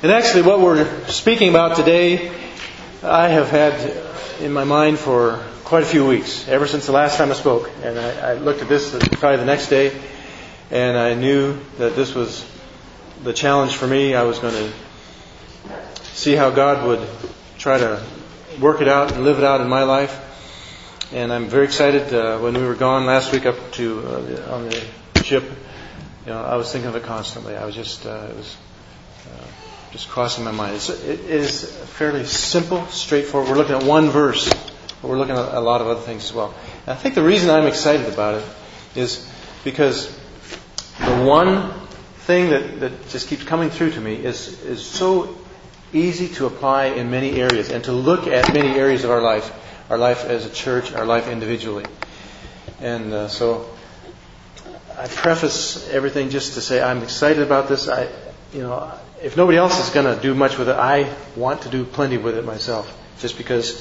And actually what we're speaking about today, I have had in my mind for quite a few weeks, ever since the last time I spoke. And I looked at this probably the next day, and I knew that this was the challenge for me. I was going to see how God would try to work it out and live it out in my life. And I'm very excited. When we were gone last week up to on the ship, I was thinking of it constantly. I was just it was just crossing my mind. It is fairly simple, straightforward. We're looking at one verse, but we're looking at a lot of other things as well. And I think the reason I'm excited about it is because the one thing that just keeps coming through to me is so easy to apply in many areas and to look at many areas of our life as a church, our life individually. And so I preface everything just to say I'm excited about this. If nobody else is going to do much with it, I want to do plenty with it myself, just because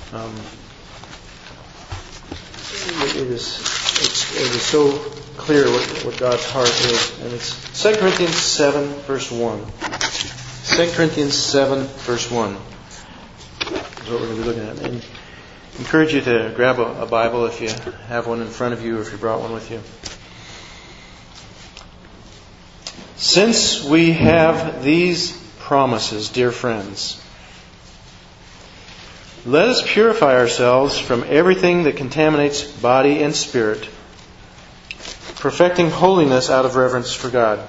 it is so clear what God's heart is. And it's 2 Corinthians 7, verse 1. 2 Corinthians 7, verse 1 is what we're going to be looking at. And I encourage you to grab a Bible if you have one in front of you or if you brought one with you. Since we have these promises, dear friends, let us purify ourselves from everything that contaminates body and spirit, perfecting holiness out of reverence for God.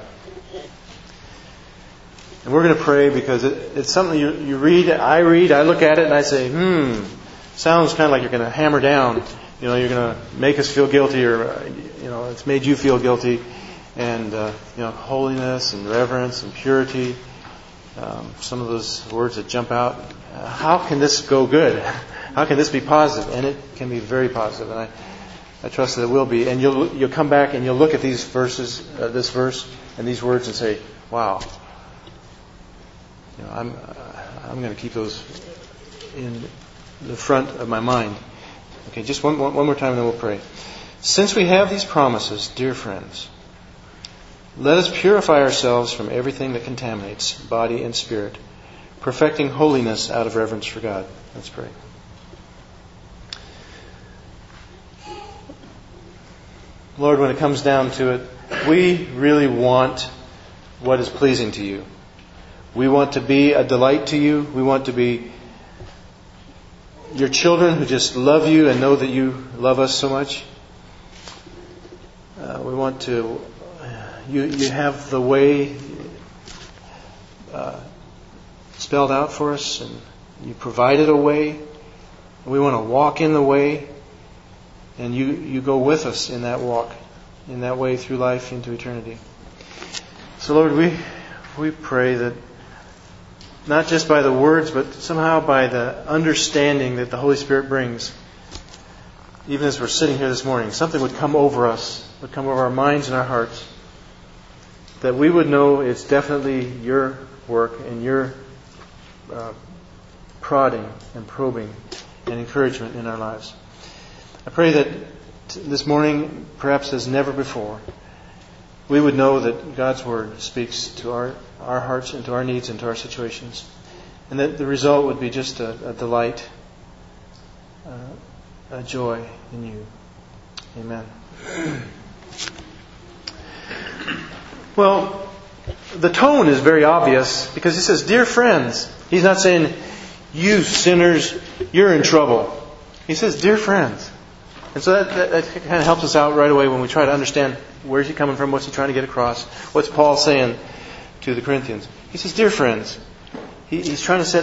And we're going to pray because it's something you read, I look at it and I say, sounds kind of like you're going to hammer down. You're going to make us feel guilty, or it's made you feel guilty. And holiness and reverence and purity, some of those words that jump out. How can this go good? How can this be positive? And it can be very positive, and I trust that it will be. And you'll come back and you'll look at these verses, this verse and these words, and say, "Wow, I'm going to keep those in the front of my mind." Okay, just one more time, and then we'll pray. Since we have these promises, dear friends, let us purify ourselves from everything that contaminates body and spirit, perfecting holiness out of reverence for God. Let's pray. Lord, when it comes down to it, we really want what is pleasing to you. We want to be a delight to you. We want to be your children who just love you and know that you love us so much. We want to... You have the way spelled out for us, and you provided a way. We want to walk in the way, and you go with us in that walk, in that way through life into eternity. So Lord, we pray that not just by the words, but somehow by the understanding that the Holy Spirit brings, even as we're sitting here this morning, something would come over us, would come over our minds and our hearts, that we would know it's definitely your work and your prodding and probing and encouragement in our lives. I pray that this morning, perhaps as never before, we would know that God's Word speaks to our hearts and to our needs and to our situations, and that the result would be just a delight, a joy in you. Amen. Well, the tone is very obvious because he says, dear friends. He's not saying, you sinners, you're in trouble. He says, dear friends. And so that kind of helps us out right away when we try to understand where's he coming from, what's he trying to get across, what's Paul saying to the Corinthians. He says, dear friends. He's trying to set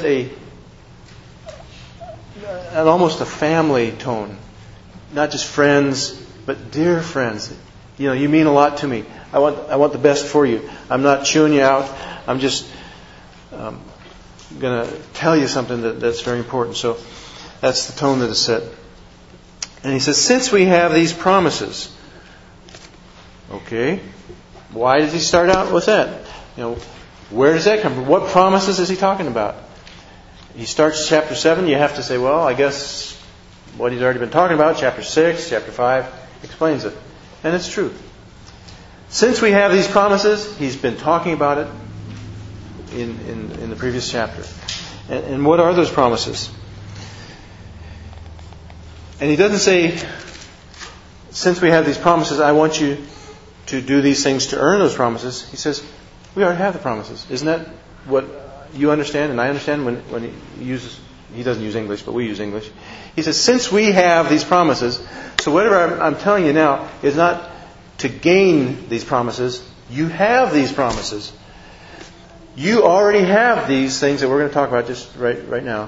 an almost a family tone. Not just friends, but dear friends. You mean a lot to me. I want the best for you. I'm not chewing you out. I'm just going to tell you something that's very important. So that's the tone that is set. And he says, since we have these promises. Okay. Why does he start out with that? Where does that come from? What promises is he talking about? He starts chapter 7. You have to say, well, I guess what he's already been talking about, chapter 6, chapter 5, explains it. And it's true. Since we have these promises, he's been talking about it in the previous chapter. And what are those promises? And he doesn't say, since we have these promises, I want you to do these things to earn those promises. He says, we already have the promises. Isn't that what you understand and I understand when he doesn't use English, but we use English. He says, since we have these promises, so whatever I'm telling you now is not to gain these promises. You have these promises. You already have these things that we're going to talk about just right now.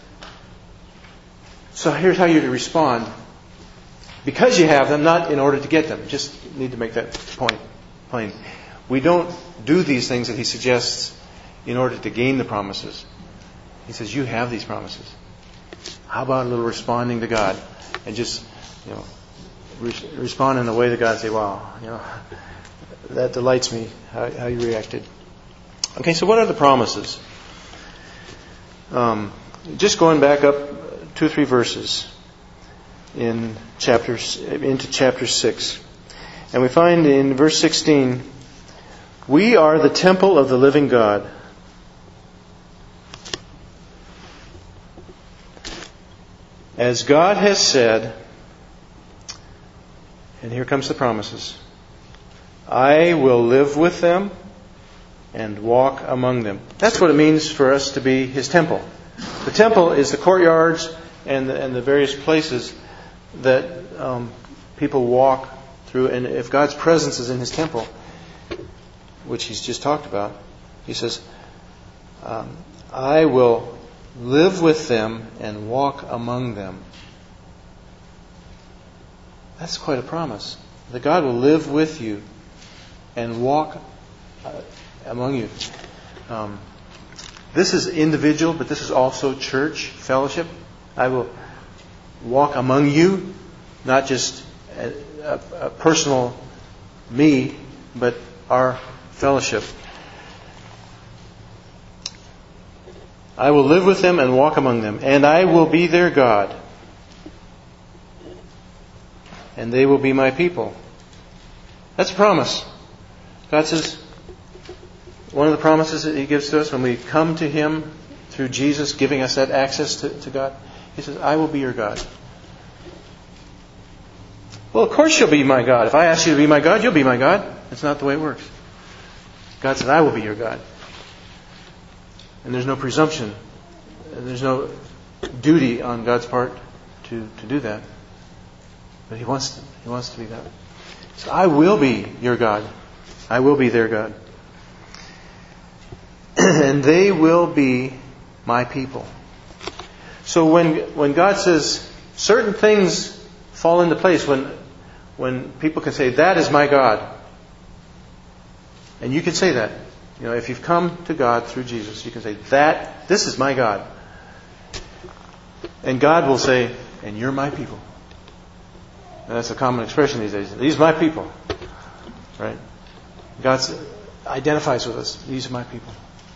So here's how you respond. Because you have them, not in order to get them. Just need to make that point plain. We don't do these things that he suggests in order to gain the promises. He says, you have these promises. How about a little responding to God? And just, respond in a way that God say, wow, that delights me, how you reacted. Okay, so what are the promises? Just going back up 2 or 3 verses into chapter 6. And we find in verse 16, we are the temple of the living God. As God has said, and here comes the promises, I will live with them and walk among them. That's what it means for us to be His temple. The temple is the courtyards and the various places that people walk through. And if God's presence is in His temple, which He's just talked about, He says, I will live with them and walk among them. That's quite a promise. That God will live with you and walk among you. This is individual, but this is also church fellowship. I will walk among you, not just a personal me, but our fellowship. I will live with them and walk among them, and I will be their God, and they will be my people. That's a promise. God says, one of the promises that He gives to us when we come to Him through Jesus giving us that access to God, He says, I will be your God. Well, of course you'll be my God. If I ask you to be my God, you'll be my God. That's not the way it works. God said, I will be your God. And there's no presumption. And there's no duty on God's part to do that. But He wants to be that. So I will be your God. I will be their God. And they will be my people. So when God says certain things fall into place, when people can say, that is my God. And you can say that. If you've come to God through Jesus, you can say, this is my God. And God will say, and you're my people. And that's a common expression these days. These are my people. Right? God identifies with us. These are my people.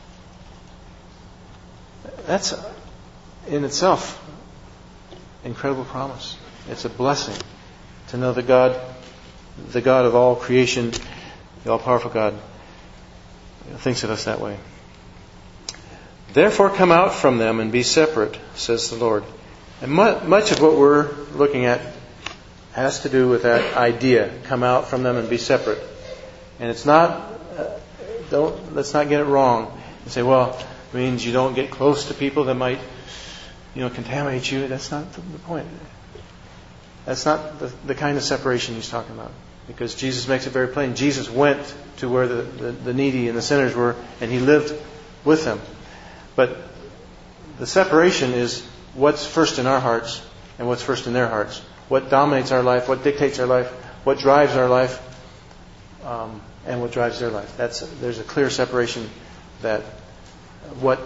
That's in itself incredible promise. It's a blessing to know that God, the God of all creation, the all-powerful God, thinks of us that way. Therefore come out from them and be separate, says the Lord. And much of what we're looking at has to do with that idea. Come out from them and be separate. And it's not, let's not get it wrong and say, well, it means you don't get close to people that might, contaminate you. That's not the point. That's not the kind of separation He's talking about. Because Jesus makes it very plain. Jesus went to where the needy and the sinners were, and He lived with them. But the separation is what's first in our hearts and what's first in their hearts. What dominates our life, what dictates our life, what drives our life, and what drives their life. There's a clear separation that what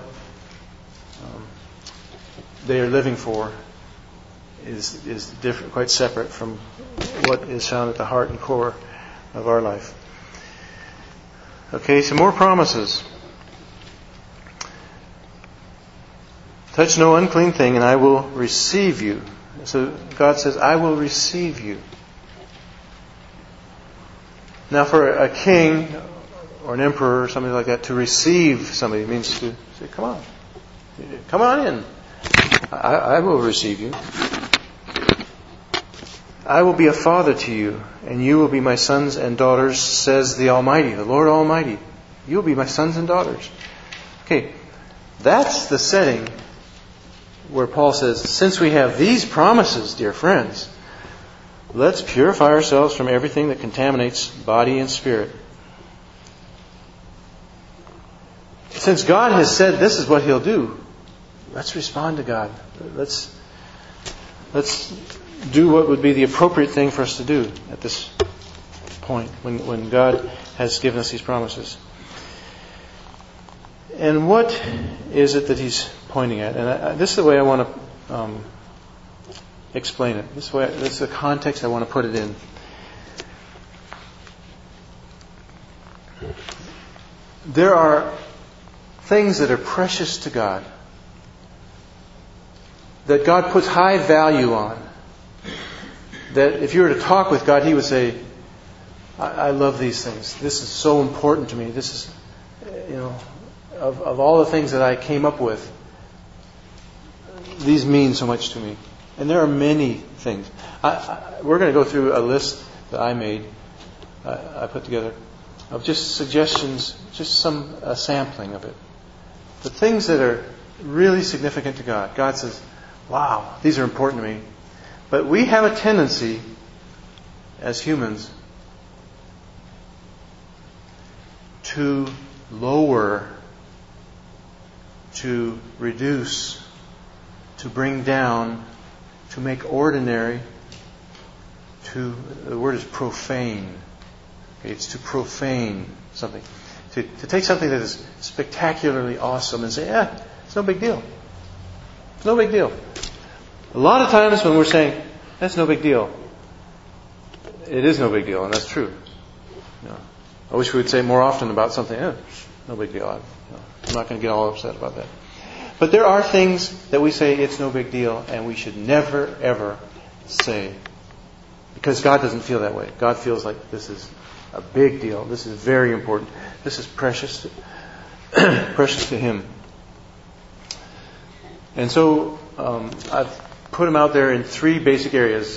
they are living for is different, quite separate from what is found at the heart and core of our life. Okay, some more promises. Touch no unclean thing, and I will receive you. So God says, I will receive you. Now for a king or an emperor or something like that, to receive somebody means to say, come on in. I will receive you. I will be a father to you, and you will be my sons and daughters, says the Almighty, the Lord Almighty. You will be my sons and daughters. Okay, that's the setting where Paul says, since we have these promises, dear friends, let's purify ourselves from everything that contaminates body and spirit. Since God has said this is what He'll do, let's respond to God. Let's do what would be the appropriate thing for us to do at this point when God has given us these promises. And what is it that He's pointing at? And this is the way I want to explain it. This is the context I want to put it in. There are things that are precious to God, that God puts high value on, that if you were to talk with God, He would say, I love these things. This is so important to me. This is, of all the things that I came up with, these mean so much to me. And there are many things. We're going to go through a list that I made, I put together, of just suggestions, just a sampling of it. The things that are really significant to God. God says, wow, these are important to me. But we have a tendency, as humans, to lower, to reduce, to bring down, to make ordinary, the word is profane. Okay, it's to profane something. To take something that is spectacularly awesome and say, it's no big deal. It's no big deal. A lot of times when we're saying, that's no big deal, it is no big deal, and that's true. I wish we would say more often about something, no big deal. I'm not going to get all upset about that. But there are things that we say it's no big deal, and we should never, ever say. Because God doesn't feel that way. God feels like this is a big deal. This is very important. This is precious to Him. And so I've put them out there in three basic areas.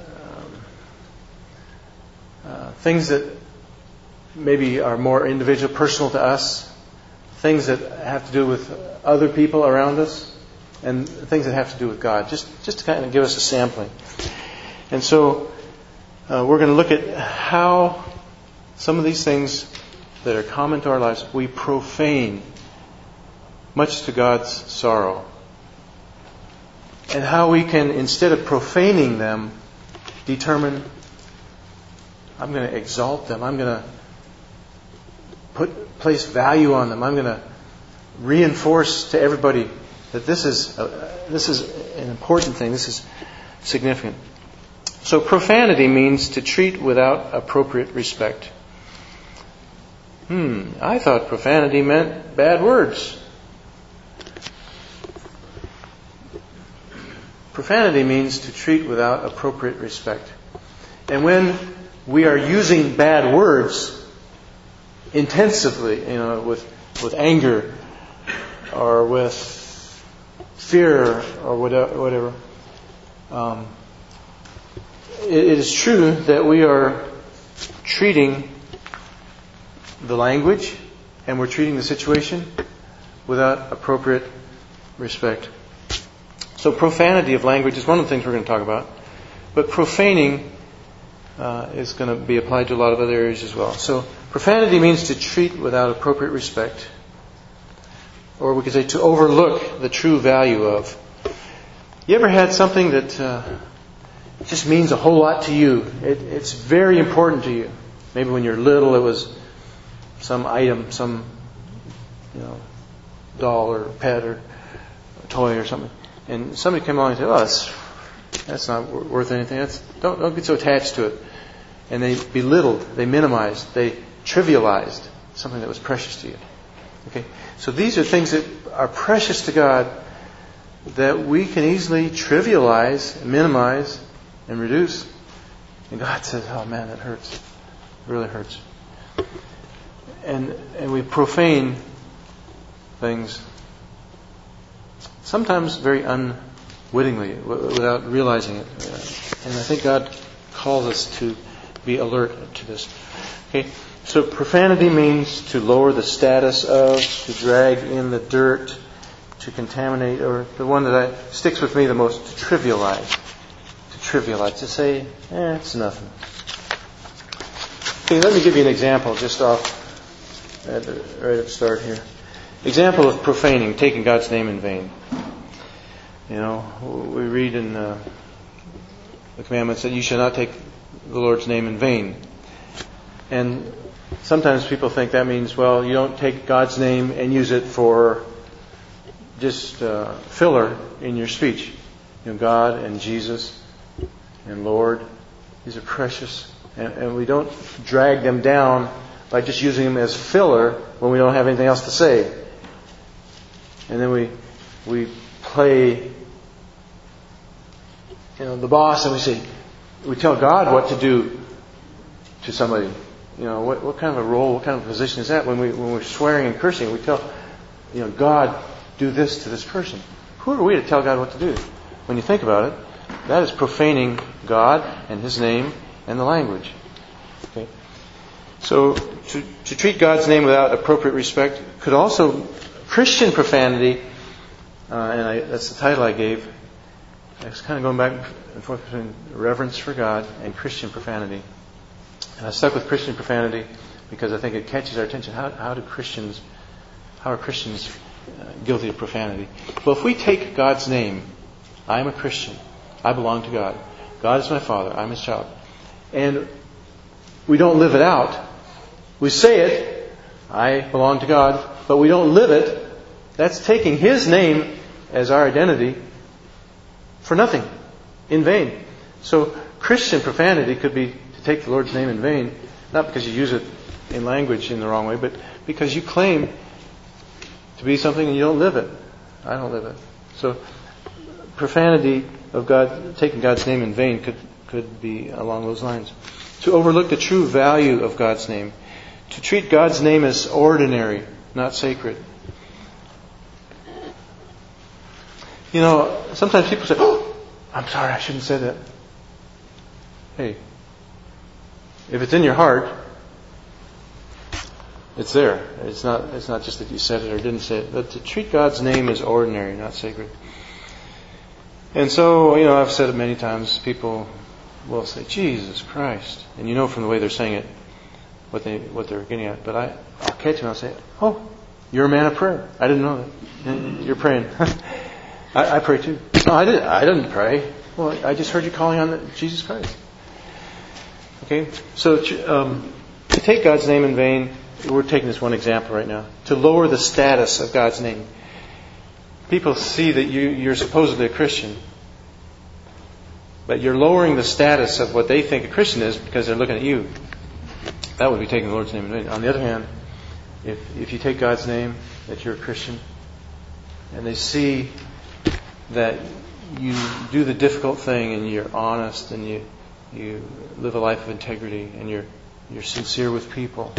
Things that maybe are more individual, personal to us. Things that have to do with other people around us. And things that have to do with God. Just to kind of give us a sampling. And so we're going to look at how some of these things that are common to our lives, we profane, much to God's sorrow. And how we can, instead of profaning them, determine, I'm going to exalt them. I'm going to place value on them. I'm going to reinforce to everybody that this is an important thing. This is significant. So profanity means to treat without appropriate respect. I thought profanity meant bad words. Profanity means to treat without appropriate respect. And when we are using bad words intensively, with anger or with fear or whatever, it is true that we are treating the language and we're treating the situation without appropriate respect. So profanity of language is one of the things we're going to talk about. But profaning is going to be applied to a lot of other areas as well. So profanity means to treat without appropriate respect. Or we could say to overlook the true value of. You ever had something that just means a whole lot to you? It's very important to you. Maybe when you're little it was some item, some doll or pet or toy or something. And somebody came along and said, that's not worth anything. Don't get so attached to it. And they belittled, they minimized, they trivialized something that was precious to you. Okay? So these are things that are precious to God that we can easily trivialize, minimize, and reduce. And God says, oh man, that hurts. It really hurts. and we profane things, sometimes very unwittingly, without realizing it. And I think God calls us to be alert to this. Okay, so profanity means to lower the status of, to drag in the dirt, to contaminate, or the one that sticks with me the most, to trivialize. To say, it's nothing. Okay, let me give you an example just off right at the start here. Example of profaning, taking God's name in vain. We read in the commandments that you shall not take the Lord's name in vain. And sometimes people think that means, well, you don't take God's name and use it for just filler in your speech. God and Jesus and Lord, these are precious. And we don't drag them down by just using them as filler when we don't have anything else to say. And then we play the boss, and we tell God what to do to somebody. What kind of a role, what kind of a position is that? When we're swearing and cursing, we tell God, do this to this person. Who are we to tell God what to do? When you think about it, that is profaning God and His name and the language. Okay. So to treat God's name without appropriate respect could also Christian profanity, that's the title I gave. I was kind of going back and forth between reverence for God and Christian profanity. And I stuck with Christian profanity because I think it catches our attention. How are Christians guilty of profanity? Well, if we take God's name, I am a Christian, I belong to God, God is my Father, I'm His child, and we don't live it out, we say it, I belong to God, but we don't live it, that's taking His name as our identity for nothing, in vain. So Christian profanity could be to take the Lord's name in vain, not because you use it in language in the wrong way, but because you claim to be something and you don't live it. I don't live it. So profanity of God, taking God's name in vain, could be along those lines. To overlook the true value of God's name. To treat God's name as ordinary, not sacred. Sometimes people say, "Oh, I'm sorry, I shouldn't say that." Hey, if it's in your heart, it's there. It's not just that you said it or didn't say it, but to treat God's name as ordinary, not sacred. And so, I've said it many times, people will say, "Jesus Christ," and from the way they're saying it, what they're getting at. But I'll catch them and I'll say, "Oh, you're a man of prayer. I didn't know that. You're praying." I pray too. No, I didn't pray. Well, I just heard you calling on Jesus Christ. Okay, so to take God's name in vain, we're taking this one example right now. To lower the status of God's name. People see that you're supposedly a Christian, but you're lowering the status of what they think a Christian is because they're looking at you. That would be taking the Lord's name in vain. On the other hand, if you take God's name, that you're a Christian, and they see that you do the difficult thing and you're honest and you live a life of integrity and you're sincere with people,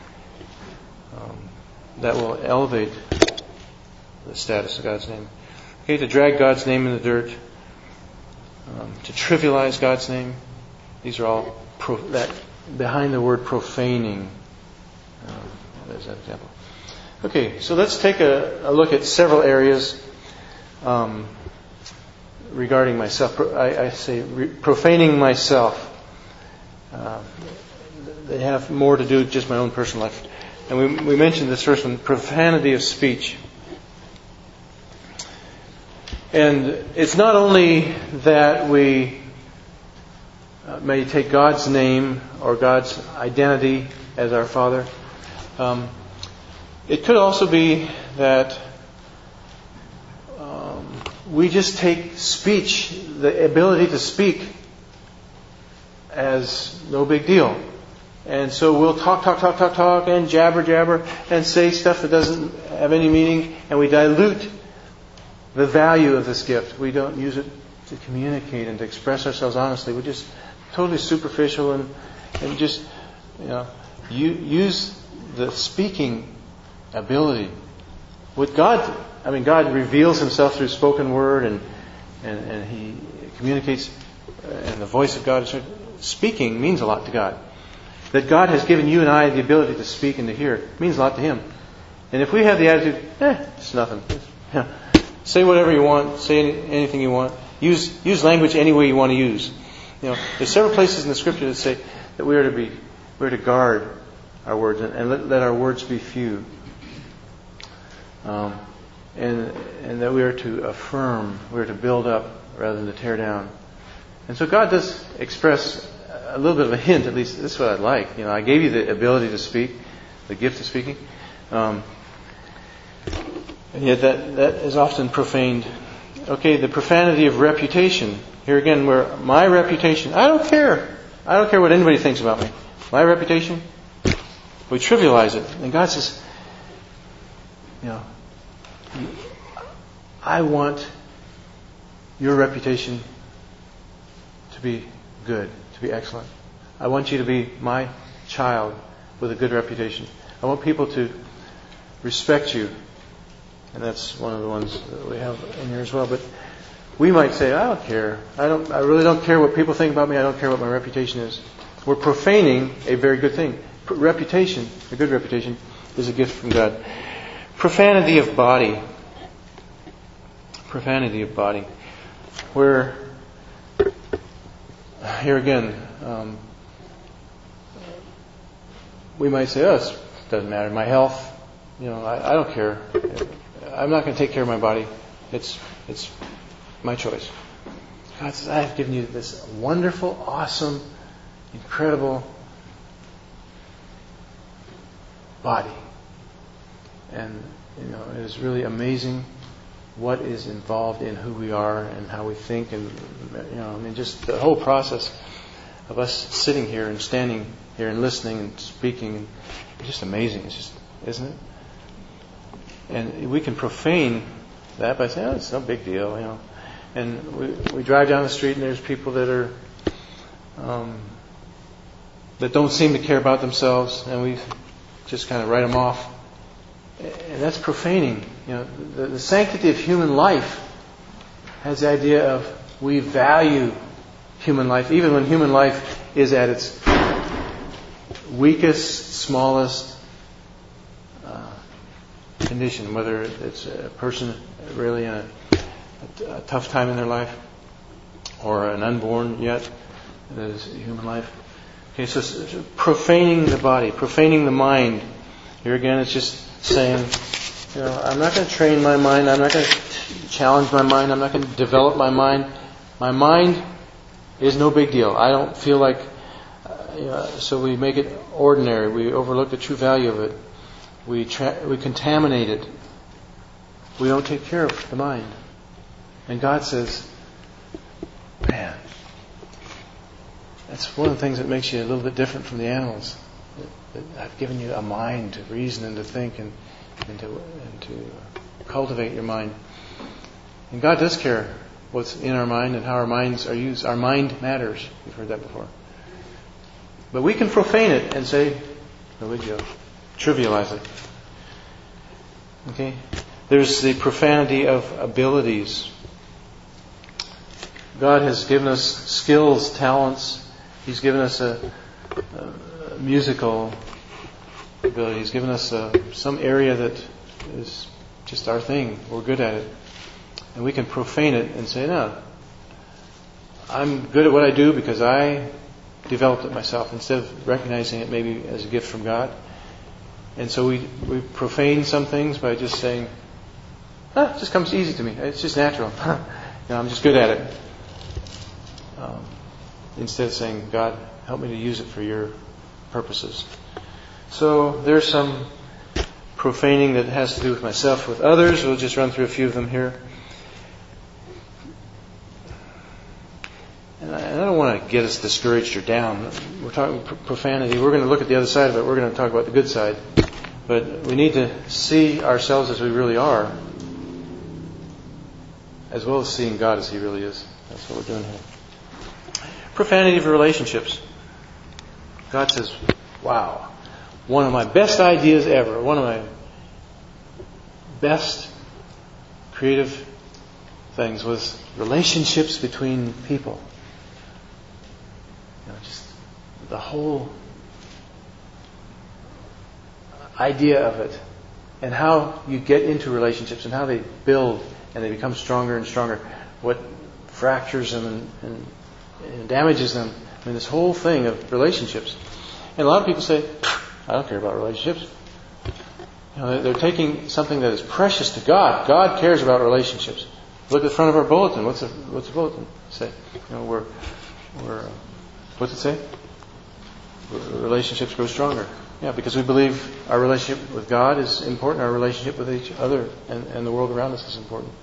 that will elevate the status of God's name. Okay, to drag God's name in the dirt, to trivialize God's name, these are all behind the word profaning. There's that example. Okay, so let's take a look at several areas regarding myself. I say profaning myself. They have more to do with just my own personal life. And we mentioned this first one, profanity of speech. And it's not only that we may take God's name or God's identity as our Father. It could also be that we just take speech, the ability to speak, as no big deal. And so we'll talk, and jabber, and say stuff that doesn't have any meaning, and we dilute the value of this gift. We don't use it to communicate and to express ourselves honestly. We're just totally superficial and just use the speaking ability. With God, God reveals Himself through spoken word, and He communicates, and the voice of God. Speaking means a lot to God. That God has given you and I the ability to speak and to hear means a lot to Him. And if we have the attitude, it's nothing. Say whatever you want. Say anything you want. Use language any way you want to use. There's several places in the Scripture that say that we are to guard our words and let our words be few. And that we are to affirm, we are to build up rather than to tear down. And so God does express a little bit of a hint, at least this is what I'd like. I gave you the ability to speak, the gift of speaking. And yet that is often profaned. Okay, the profanity of reputation. Here again, where my reputation, I don't care. I don't care what anybody thinks about me. My reputation, we trivialize it. And God says, I want your reputation to be good, to be excellent. I want you to be my child with a good reputation. I want people to respect you. And that's one of the ones that we have in here as well. But we might say, I don't care. I really don't care what people think about me. I don't care what my reputation is. We're profaning a very good thing. Reputation, a good reputation, is a gift from God. Profanity of body. Profanity of body. Where, here again, we might say, it doesn't matter. My health, I don't care. I'm not going to take care of my body. It's my choice. God says, I have given you this wonderful, awesome, incredible body. And, it is really amazing what is involved in who we are and how we think, and just the whole process of us sitting here and standing here and listening and speaking. It's just amazing. It's just, isn't it? And we can profane that by saying, it's no big deal, And we drive down the street and there's people that are that don't seem to care about themselves, and we just kind of write them off. And that's profaning. The sanctity of human life has the idea of we value human life, even when human life is at its weakest, smallest condition, whether it's a person really in a tough time in their life or an unborn yet, that is human life. Okay, so profaning the body, profaning the mind. Here again, it's just saying, I'm not going to train my mind. I'm not going to challenge my mind. I'm not going to develop my mind. My mind is no big deal. I don't feel like, so we make it ordinary. We overlook the true value of it. We contaminate it. We don't take care of the mind. And God says, man, that's one of the things that makes you a little bit different from the animals. I've given you a mind to reason and to think and to cultivate your mind. And God does care what's in our mind and how our minds are used. Our mind matters. You've heard that before. But we can profane it and say, no big deal. Trivialize it. Okay? There's the profanity of abilities. God has given us skills, talents. He's given us a musical ability. He's given us some area that is just our thing. We're good at it. And we can profane it and say, no, I'm good at what I do because I developed it myself, instead of recognizing it maybe as a gift from God. And so we profane some things by just saying, it just comes easy to me. It's just natural. I'm just good at it. Instead of saying, God, help me to use it for your purposes. So there's some profaning that has to do with myself, with others. We'll just run through a few of them here. And I don't want to get us discouraged or down. We're talking profanity. We're going to look at the other side of it. We're going to talk about the good side. But we need to see ourselves as we really are, as well as seeing God as He really is. That's what we're doing here. Profanity of relationships. God says, wow, one of my best ideas ever, one of my best creative things was relationships between people. Just the whole idea of it, and how you get into relationships and how they build and they become stronger and stronger. What fractures them and damages them. I mean, this whole thing of relationships. And a lot of people say, I don't care about relationships. They're taking something that is precious to God. God cares about relationships. Look at the front of our bulletin. What's the bulletin say? What's it say? Relationships grow stronger. Yeah, because we believe our relationship with God is important. Our relationship with each other and the world around us is important.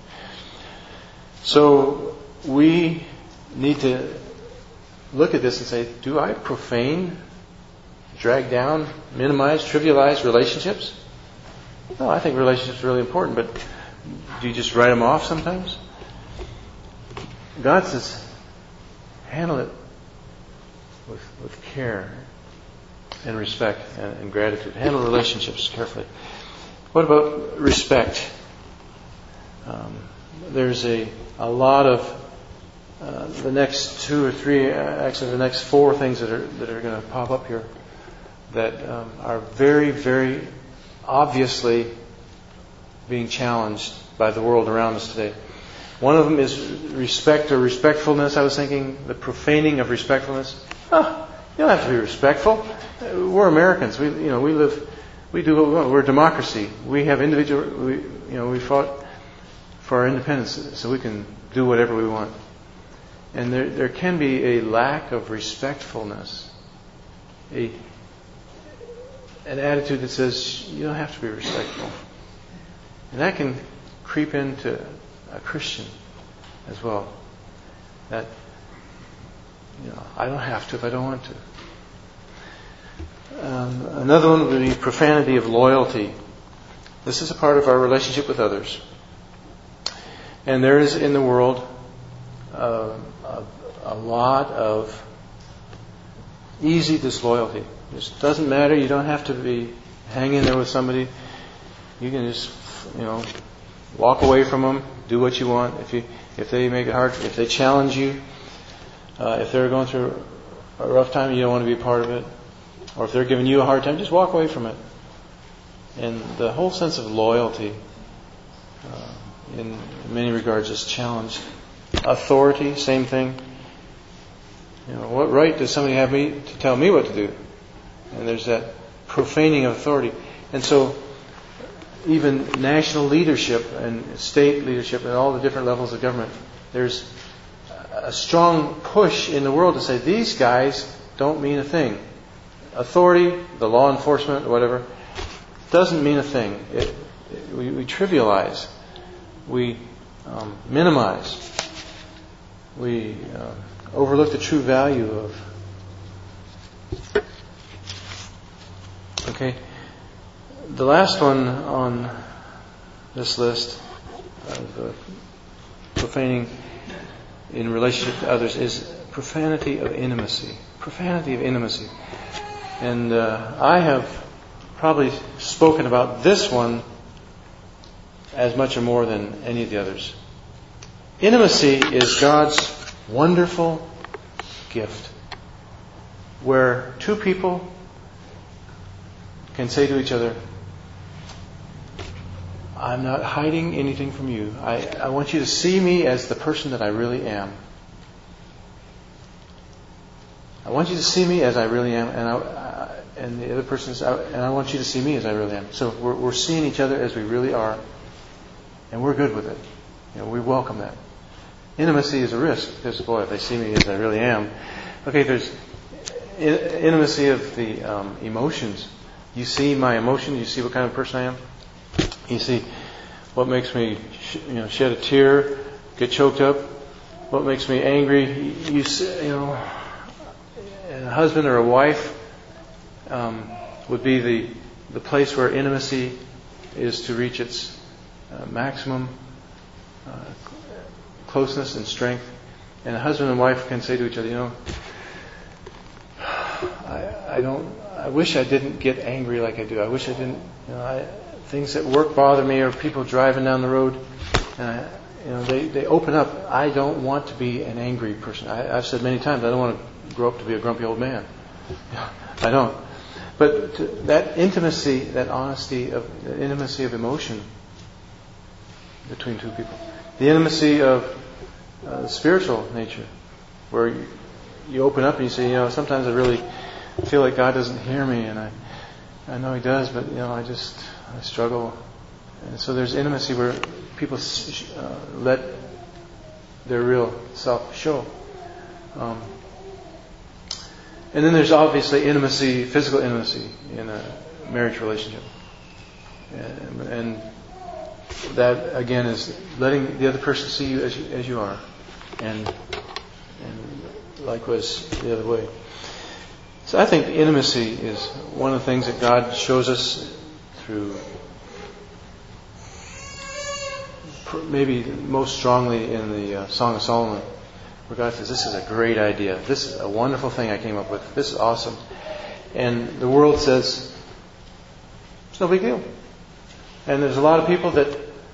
So we need to look at this and say, do I profane, drag down, minimize, trivialize relationships? No, I think relationships are really important, but do you just write them off sometimes? God says, handle it with care and respect and gratitude. Handle relationships carefully. What about respect? There's a lot of the next two or three, actually the next four things that are going to pop up here that are very, very obviously being challenged by the world around us today. One of them is respect or respectfulness. I was thinking the profaning of respectfulness. You don't have to be respectful. We're Americans. We do what we want. We're a democracy. We have we fought for our independence, so we can do whatever we want. And there can be a lack of respectfulness, an attitude that says you don't have to be respectful, and that can creep into a Christian as well. That I don't have to if I don't want to. Another one would be profanity of loyalty. This is a part of our relationship with others. And there is in the world a lot of easy disloyalty. It doesn't matter. You don't have to be hanging there with somebody. You can just, walk away from them. Do what you want. If they make it hard, if they challenge you, if they're going through a rough time, you don't want to be a part of it. Or if they're giving you a hard time, just walk away from it. And the whole sense of loyalty, in many regards, is challenged. Authority, same thing. What right does somebody have to tell me what to do? And there's that profaning of authority. And so, even national leadership and state leadership and all the different levels of government, there's a strong push in the world to say these guys don't mean a thing. Authority, the law enforcement, whatever, doesn't mean a thing. We trivialize. We minimize. We overlook the true value of. Okay. The last one on this list of profaning in relationship to others is profanity of intimacy. Profanity of intimacy. And I have probably spoken about this one as much or more than any of the others. Intimacy is God's wonderful gift, where two people can say to each other, I'm not hiding anything from you. I want you to see me as the person that I really am. I want you to see me as I really am, and the other person says, and I want you to see me as I really am. So we're seeing each other as we really are, and we're good with it. We welcome that. Intimacy is a risk because, boy, if they see me as I really am. Okay, there's intimacy of the emotions. You see my emotions. You see what kind of person I am. You see what makes me, shed a tear, get choked up. What makes me angry. You see, a husband or a wife would be the place where intimacy is to reach its maximum closeness and strength. And a husband and wife can say to each other, I wish I didn't get angry like I do. I wish I didn't. Things at work bother me, or people driving down the road. They open up. I don't want to be an angry person. I've said many times I don't want to grow up to be a grumpy old man. I don't. But that intimacy, that honesty, the intimacy of emotion between two people, the intimacy of the spiritual nature, where you open up and you say, sometimes I really feel like God doesn't hear me, and I know He does, but I struggle. And so there's intimacy where people let their real self show. And then there's obviously intimacy, physical intimacy in a marriage relationship. And that, again, is letting the other person see you as you are. And likewise the other way. So I think intimacy is one of the things that God shows us through, maybe most strongly in the Song of Solomon, where God says, this is a great idea. This is a wonderful thing I came up with. This is awesome. And the world says, it's no big deal. And there's a lot of people that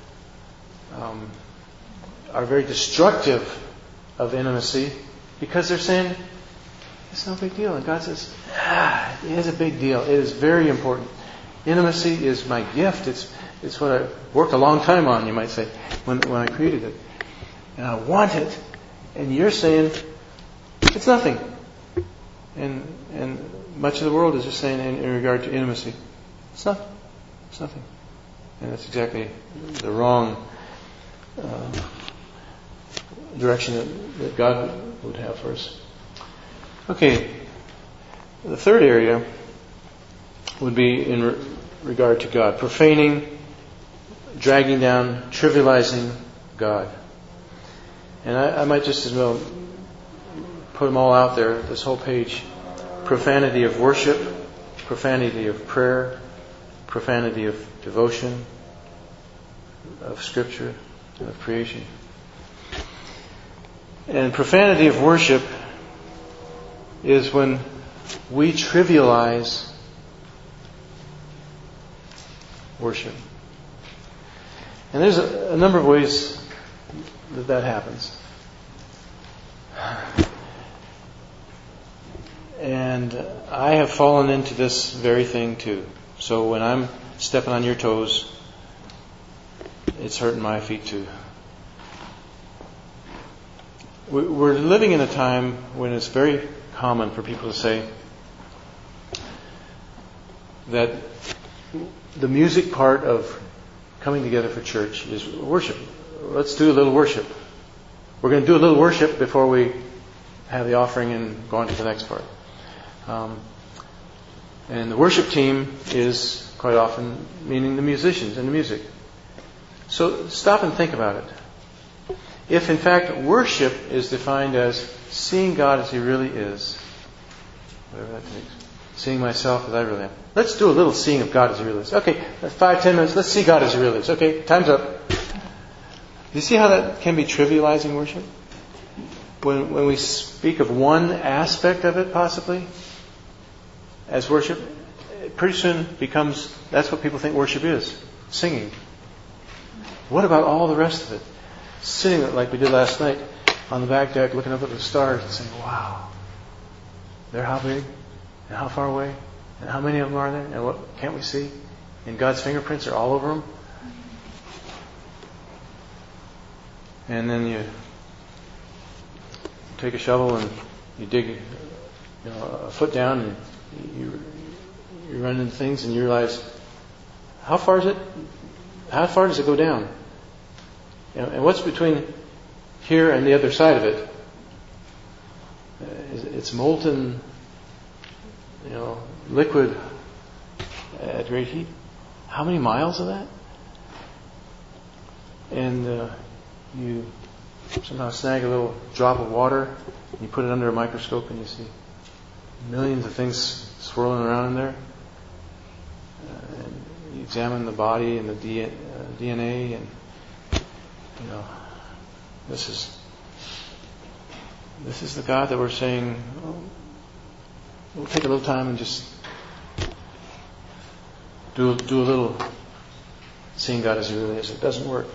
are very destructive of intimacy because they're saying, it's no big deal. And God says, it is a big deal. It is very important. Intimacy is my gift. It's what I worked a long time on, you might say, when I created it. And I want it. And you're saying, it's nothing. And much of the world is just saying in regard to intimacy, it's nothing. It's nothing. And that's exactly the wrong direction that God would have for us. Okay. The third area would be in regard to God. Profaning, dragging down, trivializing God. And I might just as well put them all out there, this whole page. Profanity of worship, profanity of prayer, profanity of devotion, of Scripture, of creation. And profanity of worship is when we trivialize worship. And there's a number of ways that happens. And I have fallen into this very thing too. So when I'm stepping on your toes, it's hurting my feet too. We're living in a time when it's very common for people to say that the music part of coming together for church is worship. Let's do a little worship. We're going to do a little worship before we have the offering and go on to the next part. And the worship team is quite often meaning the musicians and the music. So stop and think about it. If in fact worship is defined as seeing God as He really is, whatever that takes, seeing myself as I really am. Let's do a little seeing of God as He really is. Okay, 5-10 minutes, let's see God as He really is. Okay, time's up. Do you see how that can be trivializing worship? When we speak of one aspect of it possibly as worship, it pretty soon becomes, that's what people think worship is, singing. What about all the rest of it? Sitting like we did last night on the back deck looking up at the stars and saying, wow, they're how big and how far away and how many of them are there and what can't we see? And God's fingerprints are all over them. And then you take a shovel and you dig a foot down and you run into things and you realize, how far does it go down? And what's between here and the other side of it? It's molten, liquid at great heat. How many miles of that? And you somehow snag a little drop of water, and you put it under a microscope, and you see millions of things swirling around in there. And you examine the body and the DNA, and this is the God that we're saying, we'll take a little time and just do a little seeing God as He really is. It doesn't work.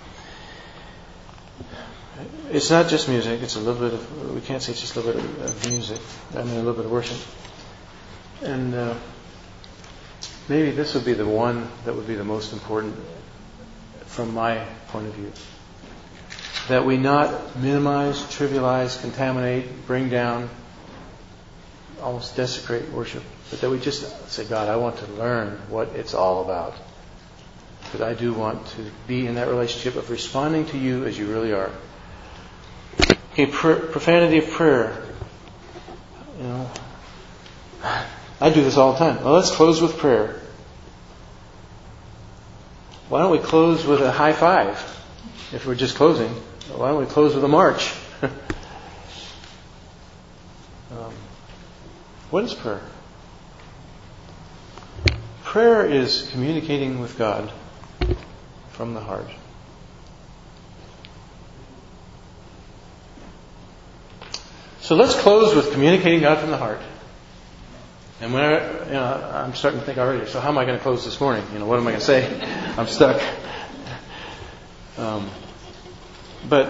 It's not just music. It's a little bit of, we can't say it's just a little bit of music. I mean, a little bit of worship. And maybe this would be the one that would be the most important from my point of view. That we not minimize, trivialize, contaminate, bring down, almost desecrate worship. But that we just say, God, I want to learn what it's all about. But I do want to be in that relationship of responding to you as you really are. Okay, profanity of prayer. You know, I do this all the time. Well, let's close with prayer. Why don't we close with a high five? If we're just closing, why don't we close with a march? What is prayer? Prayer is communicating with God from the heart. So let's close with communicating God from the heart. And when I'm starting to think already, so how am I going to close this morning? What am I going to say? I'm stuck. But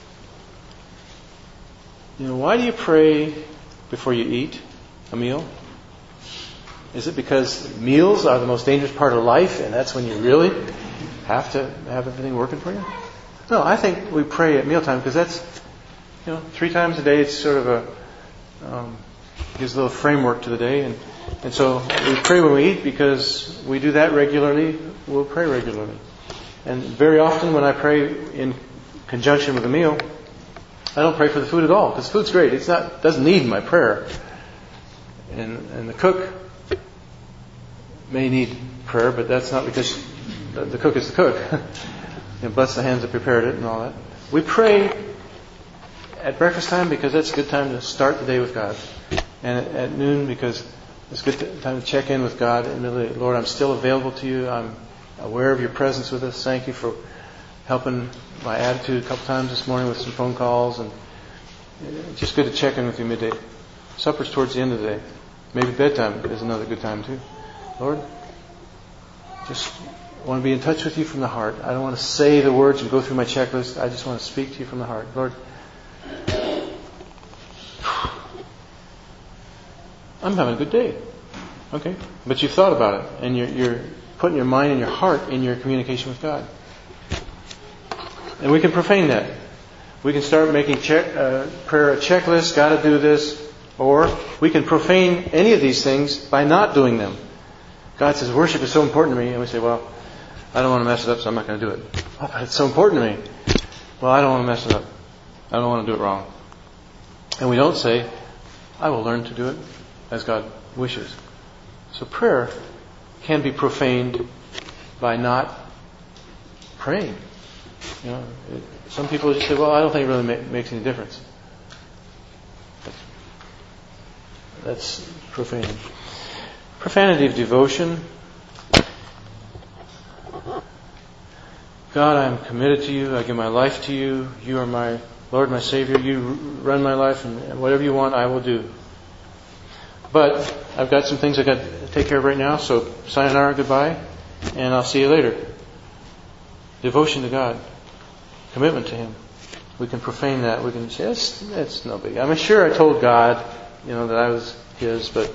why do you pray before you eat a meal? Is it because meals are the most dangerous part of life and that's when you really have to have everything working for you? No, I think we pray at mealtime because that's 3 times a day. It's sort of a gives a little framework to the day, and so we pray when we eat because we do that regularly. We'll pray regularly, and very often when I pray in conjunction with a meal, I don't pray for the food at all because food's great. Doesn't need my prayer, and the cook may need prayer, but that's not because the cook is the cook. Bless the hands that prepared it and all that. We pray at breakfast time because that's a good time to start the day with God. And at noon because it's a good time to check in with God and really, Lord, I'm still available to you. I'm aware of your presence with us. Thank you for helping my attitude a couple times this morning with some phone calls. And it's just good to check in with you midday. Supper's towards the end of the day. Maybe bedtime is another good time too. Lord, just want to be in touch with you from the heart. I don't want to say the words and go through my checklist. I just want to speak to you from the heart. Lord, I'm having a good day. Okay. But you've thought about it. And you're putting your mind and your heart in your communication with God. And we can profane that. We can start making prayer a checklist. Got to do this. Or we can profane any of these things by not doing them. God says, worship is so important to me. And we say, well, I don't want to mess it up, so I'm not going to do it. Oh, but it's so important to me. Well, I don't want to mess it up. I don't want to do it wrong. And we don't say, I will learn to do it as God wishes. So prayer can be profaned by not praying. Some people just say, well, I don't think it really makes any difference. That's profane. Profanity of devotion. God, I am committed to you. I give my life to you. You are my Lord, my Savior. You run my life, and whatever you want, I will do. But I've got some things I've got to take care of right now, so sayonara, goodbye, and I'll see you later. Devotion to God. Commitment to Him. We can profane that. We can say, it's no big. I'm sure I told God, that I was His, but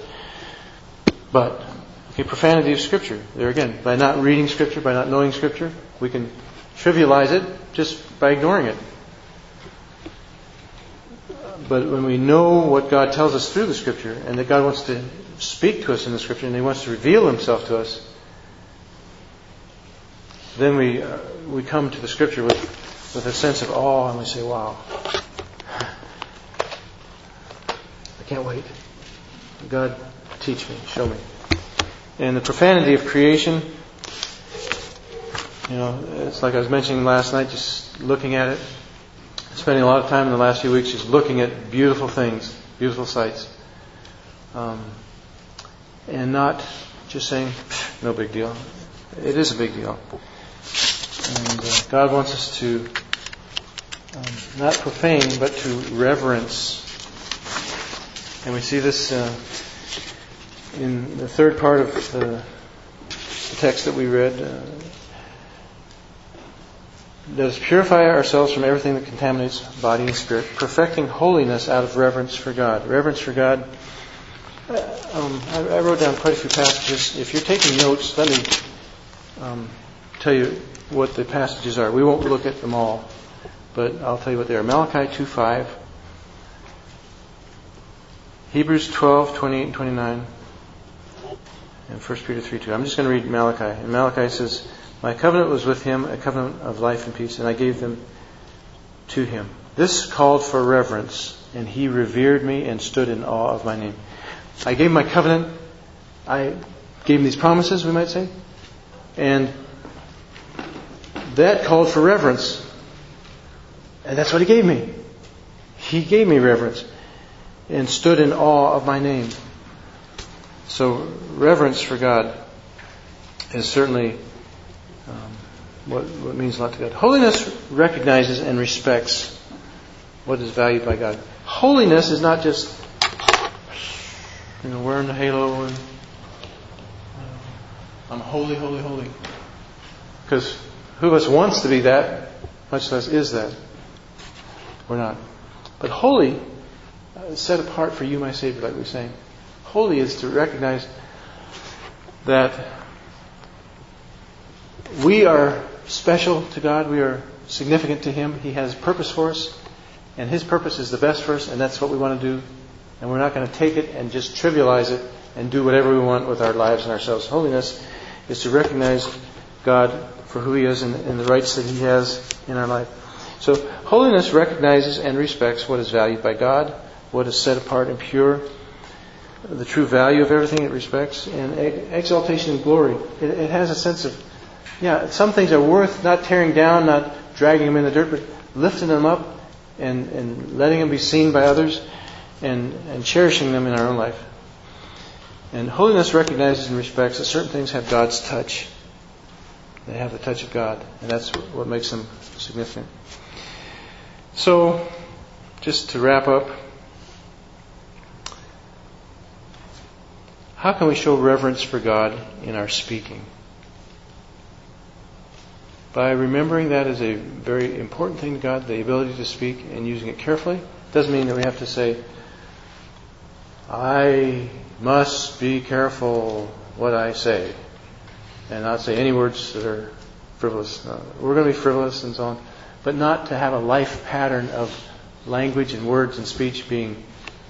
okay, profanity of Scripture. There again, by not reading Scripture, by not knowing Scripture, we can trivialize it just by ignoring it. But when we know what God tells us through the Scripture, and that God wants to speak to us in the Scripture, and He wants to reveal Himself to us, then we come to the Scripture with a sense of awe, and we say, wow, I can't wait. God, teach me, show me. And the profanity of creation, it's like I was mentioning last night, just looking at it. Spending a lot of time in the last few weeks just looking at beautiful things, beautiful sights. And not just saying, no big deal. It is a big deal. And God wants us to not profane, but to reverence. And we see this in the third part of the text that we read. Let us purify ourselves from everything that contaminates body and spirit, perfecting holiness out of reverence for God. Reverence for God. I wrote down quite a few passages. If you're taking notes, let me tell you what the passages are. We won't look at them all, but I'll tell you what they are. Malachi 2:5, Hebrews 12:28 and 29, and 1 Peter 3:2. I'm just going to read Malachi. And Malachi says, "My covenant was with him, a covenant of life and peace, and I gave them to him. This called for reverence, and he revered me and stood in awe of my name." I gave him my covenant. I gave him these promises, we might say. And that called for reverence. And that's what he gave me. He gave me reverence and stood in awe of my name. So reverence for God is certainly what means a lot to God. Holiness recognizes and respects what is valued by God. Holiness is not just wearing the halo and I'm holy, holy, holy. Because who of us wants to be that, much less is that? We're not. But holy, set apart for you, my Savior, like we were saying. Holy is to recognize that we are special to God. We are significant to Him. He has purpose for us. And His purpose is the best for us. And that's what we want to do. And we're not going to take it and just trivialize it and do whatever we want with our lives and ourselves. Holiness is to recognize God for who He is and the rights that He has in our life. So holiness recognizes and respects what is valued by God, what is set apart and pure, the true value of everything it respects, and exaltation and glory. It has a sense of, some things are worth not tearing down, not dragging them in the dirt, but lifting them up and letting them be seen by others and cherishing them in our own life. And holiness recognizes and respects that certain things have God's touch. They have the touch of God, and that's what makes them significant. So, just to wrap up, how can we show reverence for God in our speaking? By remembering that is a very important thing to God, the ability to speak and using it carefully. Doesn't mean that we have to say, I must be careful what I say, and not say any words that are frivolous. We're going to be frivolous and so on, but not to have a life pattern of language and words and speech being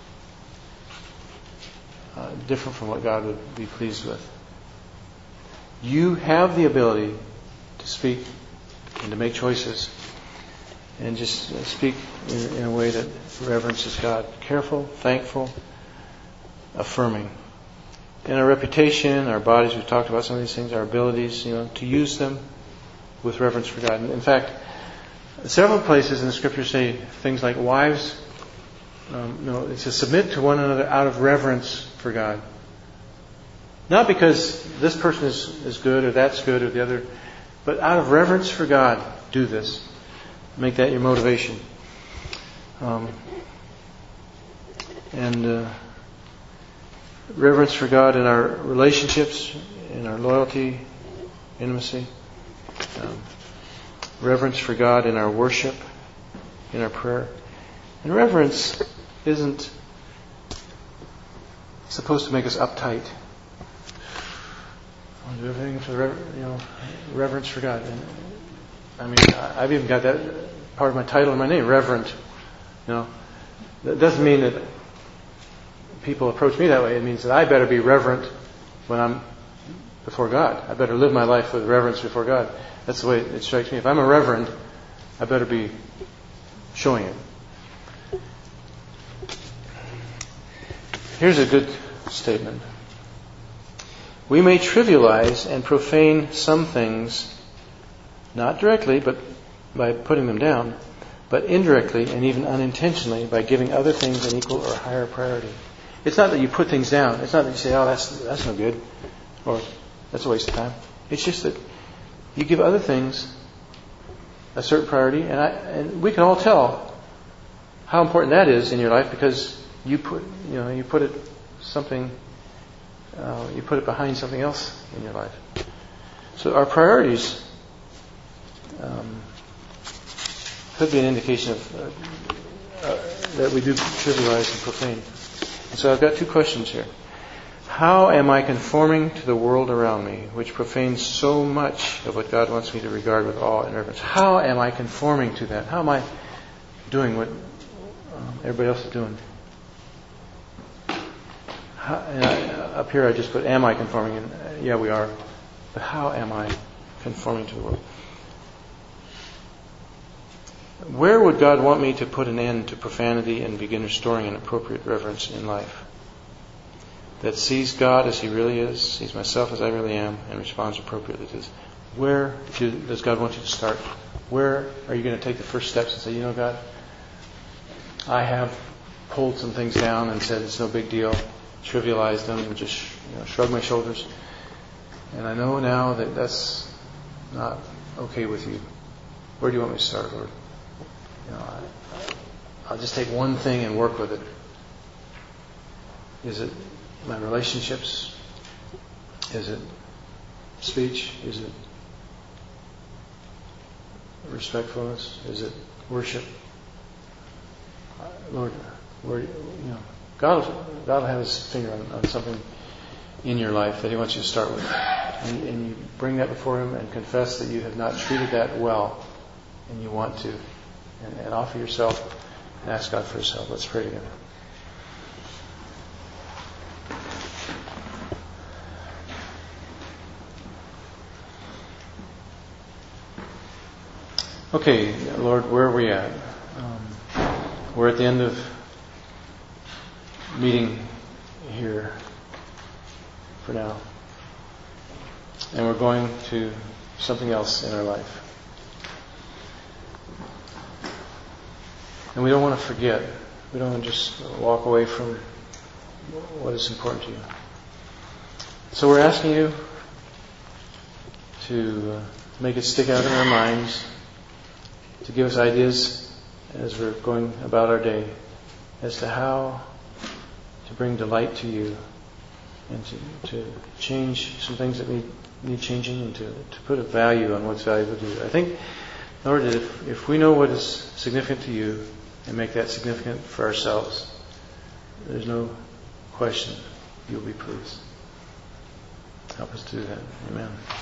different from what God would be pleased with. You have the ability to speak and to make choices and just speak in a way that reverences God. Careful, thankful, affirming. In our reputation, our bodies, we've talked about some of these things, our abilities, to use them with reverence for God. In fact, several places in the Scripture say things like, wives, it's to submit to one another out of reverence for God. Not because this person is good or that's good or the other, but out of reverence for God, do this. Make that your motivation. Reverence for God in our relationships, in our loyalty, intimacy. Reverence for God in our worship, in our prayer. And reverence isn't supposed to make us uptight. I want to do everything for reverence for God. And, I've even got that part of my title in my name, Reverend. That doesn't mean that people approach me that way. It means that I better be reverent when I'm before God. I better live my life with reverence before God. That's the way it strikes me. If I'm a reverend, I better be showing it. Here's a good statement. We may trivialize and profane some things, not directly, but by putting them down, but indirectly and even unintentionally by giving other things an equal or higher priority. It's not that you put things down. It's not that you say, that's no good, or that's a waste of time. It's just that you give other things a certain priority, and we can all tell how important that is in your life because you put it behind something else in your life. So our priorities could be an indication of that we do trivialize and profane. And so I've got two questions here. How am I conforming to the world around me, which profanes so much of what God wants me to regard with awe and reverence? How am I conforming to that? How am I doing what everybody else is doing? Up here I just put, am I conforming? And yeah, we are. But how am I conforming to the world? Where would God want me to put an end to profanity and begin restoring an appropriate reverence in life that sees God as He really is, sees myself as I really am, and responds appropriately to this? Where does God want you to start? Where are you going to take the first steps and say, you know, God, I have pulled some things down and said it's no big deal, trivialized them, and just shrug my shoulders. And I know now that that's not okay with you. Where do you want me to start, Lord? I'll just take one thing and work with it. Is it my relationships? Is it speech? Is it respectfulness? Is it worship? Lord, God will have His finger on something in your life that He wants you to start with. And you bring that before Him and confess that you have not treated that well and you want to. And offer yourself and ask God for His help. Let's pray together. Okay, Lord, where are we at? We're at the end of meeting here for now. And we're going to something else in our life. And we don't want to forget. We don't want to just walk away from what is important to you. So we're asking you to make it stick out in our minds, to give us ideas as we're going about our day as to how to bring delight to you and to change some things that need changing and to put a value on what's valuable to you. I think, Lord, that if we know what is significant to you and make that significant for ourselves, there's no question you'll be pleased. Help us do that. Amen.